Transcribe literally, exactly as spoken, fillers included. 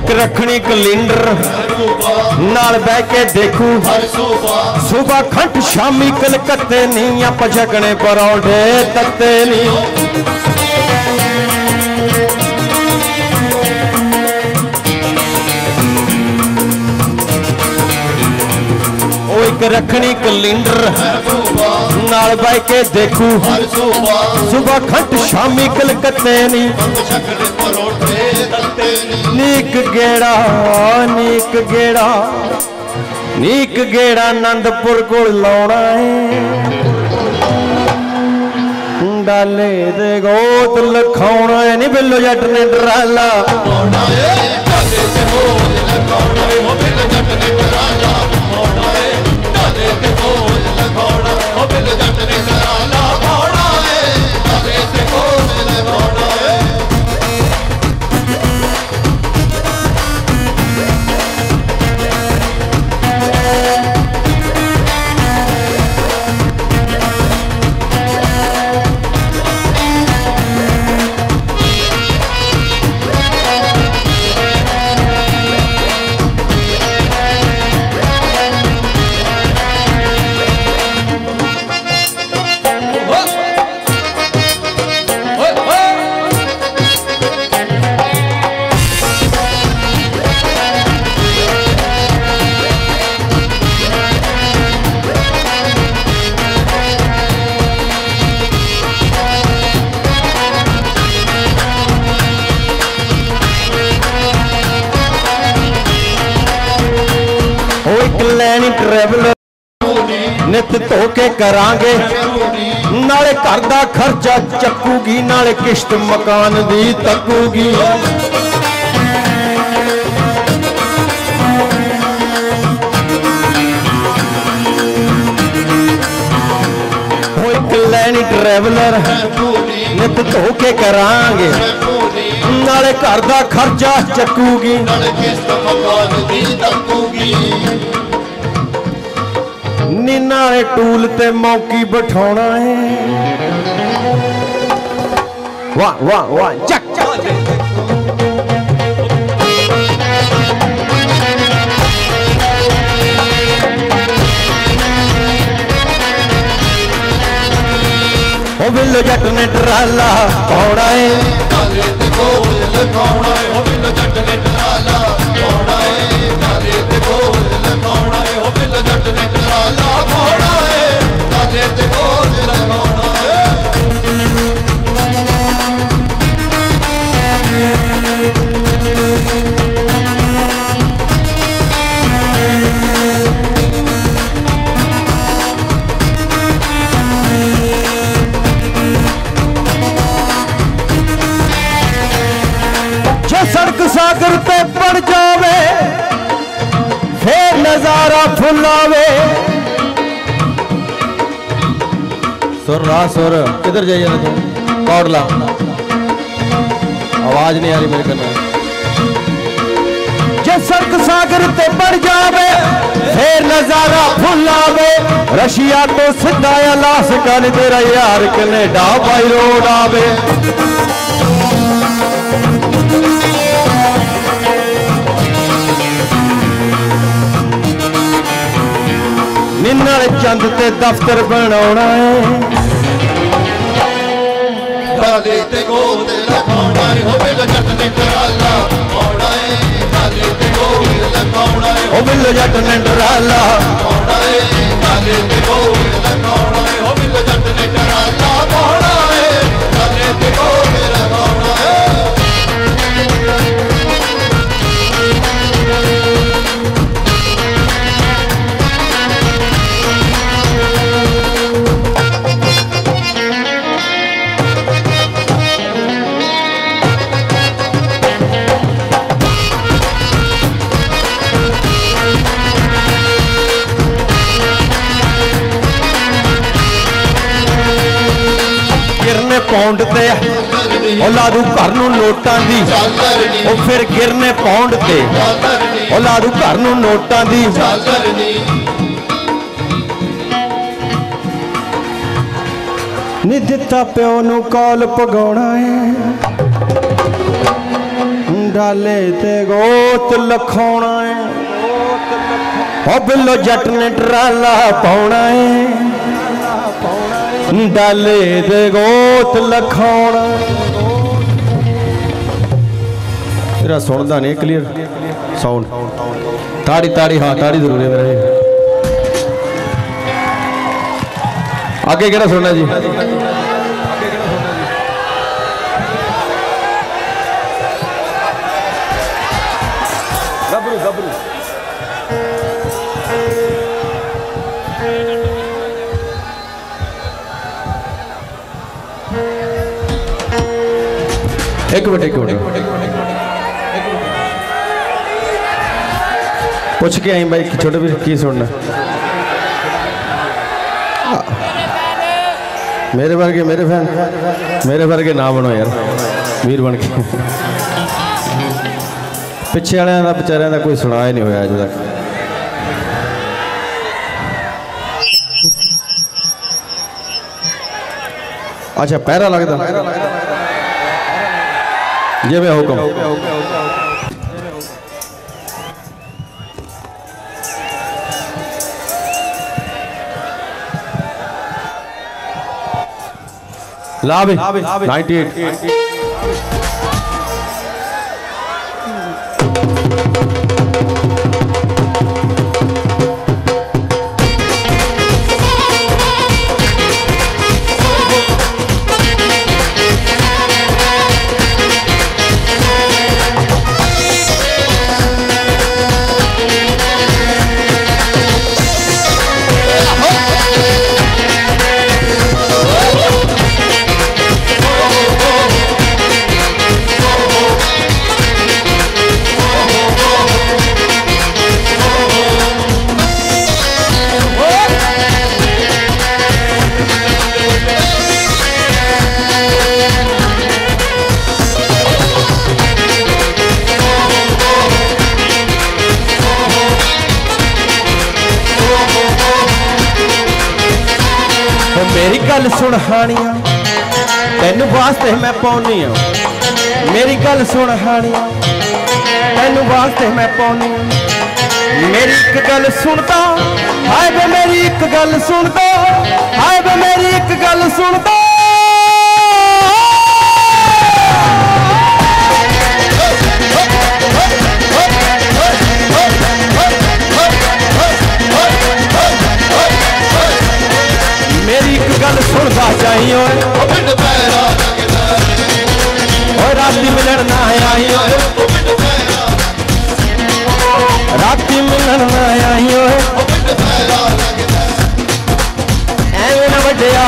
एक रखनी कैलेंडर नाल बह के देखू सुबह खंड शामी कलकत्ते नी आप छकने परौंठे तत्ते नी एक रखनी कैलेंडर नाल बह के देखू सुबह खंड शामी कलकत्ते नी नीक गेड़ा नीक गेड़ा नीक गेड़ा आनंदपुर को लाउणा है डाले दे गोत लखाउणा है नी बिल्लो जट ने डराला नित धो के करांगे नाले घर दा खर्चा चकूगी नाले किश्त मकान दी तकूगी लैनी ट्रैवलर नित धो के करांगे नाले घर दा खर्चा चकूगी नाले किश्त मकान दी तकूगी नीना टूल ते मौकी बिठाना है वाह वाह वाह चक ओ बिल्लो जट ने टराला पाउणा है काले ते बोल लखाउणा है ओ बिल्लो जट ने टराला पाउणा है काले ते बोल लखाउणा है ओ बिल्लो जट ने टराला पाउणा है काले ते बोल लखाउणा है सड़क सागर पे पड़ जावे फिर नजारा फुलावे सुर रहा सुर किधर जाइए ना तुम कौड़ ला आवाज नहीं आ रही मेरे कन्ने जे सड़क सागर पे पड़ जावे फिर नजारा फुलावे रशिया तो सीधा लाश कर तेरा यार कनेडा बाई रोड आवे निन्नाले चंद ते दफ्तर बनाना है काले ते गोद लगाउणा है ओ बिल्लो जट ने टराला पाउणा है काले ते गोद लगाउणा है ओ बिल्लो जट ने टराला पाउणा है काले ते गोद लगाउणा है ओ बिल्लो जट ने टराला पाउणा है काले ते गोद लगाउणा है पौंड ते औलादू घर नूं नोटां दी ओ फिर गिरने पौंड ते औलादू घर नूं नोटां दी नी दिता प्यो नूं कॉल पगाउणा है डाले ते गोत लखाउणा है ओ बिल्लो जट ने ट्राला पाउणा है डाले ते गोत लखाउणा। तेरा सुनदा नहीं क्लियर साउंड। ताड़ी ताड़ी हाँ ताड़ी जरूर है मेरे। आगे केड़ा सुनना जी? गबरू गबरू एक मिनट एक मिनट पूछ के आई भाई छोटे भी की सुनना। मेरे वर्गे मेरे फैन मेरे वर्गे ना बनो यार वीर बन के। पिछे वाले का बेचारिया का कोई सुना ही नहीं होया अज तक। अच्छा पहरा लगता जे मैं हुक्म। ला भी नाइन्टी एट मेरी गल सुन हानिया तेन वास्ते मैं पाउनी हाँ। मेरी गल सुन हानिया तेन वास्ते मैं पाउनी हाँ। मेरी एक गल सुनता हाय वे मेरी एक गल सुनता हाय वे मेरी एक गल सुनता। मेरी एक गल सुनता चाहिए राती मिलन ना आई राती मिलन ना आई एवं न वड्या